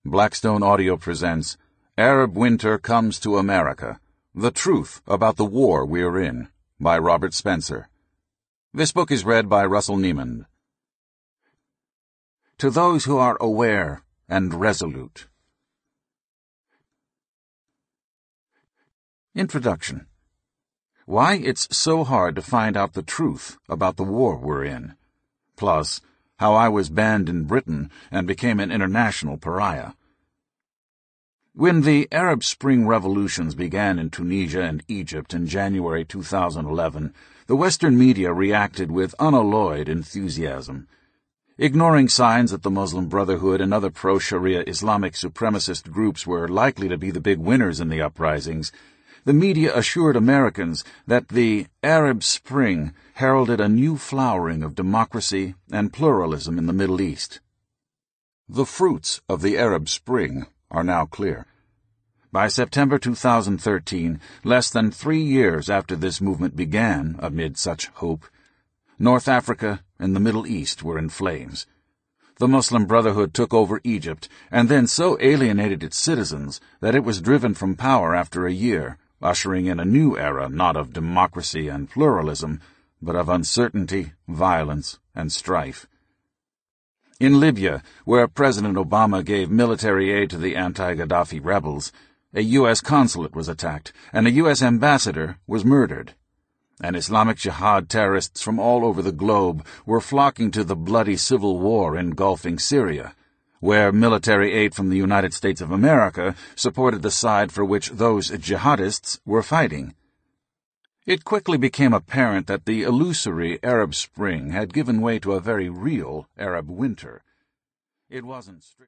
Blackstone Audio presents Arab Winter Comes to America, The Truth About the War We're In, by Robert Spencer. This book is read by Russell Niemand. To those who are aware and resolute. Introduction. Why it's so hard to find out the truth about the war we're in. Plus, how I was banned in Britain and became an international pariah. When the Arab Spring revolutions began in Tunisia and Egypt in January 2011, the Western media reacted with unalloyed enthusiasm. Ignoring signs that the Muslim Brotherhood and other pro-Sharia Islamic supremacist groups were likely to be the big winners in the uprisings, the media assured Americans that the Arab Spring heralded a new flowering of democracy and pluralism in the Middle East. The fruits of the Arab Spring are now clear. By September 2013, less than 3 years after this movement began amid such hope, North Africa and the Middle East were in flames. The Muslim Brotherhood took over Egypt and then so alienated its citizens that it was driven from power after a year, ushering in a new era not of democracy and pluralism, but of uncertainty, violence, and strife. In Libya, where President Obama gave military aid to the anti-Gaddafi rebels, a U.S. consulate was attacked, and a U.S. ambassador was murdered. And Islamic Jihad terrorists from all over the globe were flocking to the bloody civil war engulfing Syria, where military aid from the United States of America supported the side for which those jihadists were fighting. It quickly became apparent that the illusory Arab Spring had given way to a very real Arab Winter. It wasn't strict